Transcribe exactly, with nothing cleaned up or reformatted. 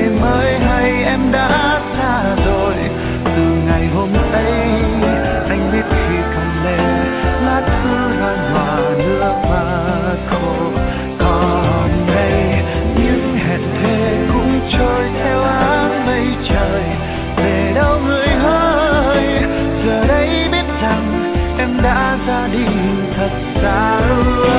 ngày mới hay em đã xa rồi. Từ ngày hôm ấy anh biết khi cầm lên lá thư loa nhòa nước mắt khô. Còn đây những hẹn thề cũng trôi theo áng mây trời, về đâu người hỡi. Giờ đây biết rằng em đã ra đi thật xa.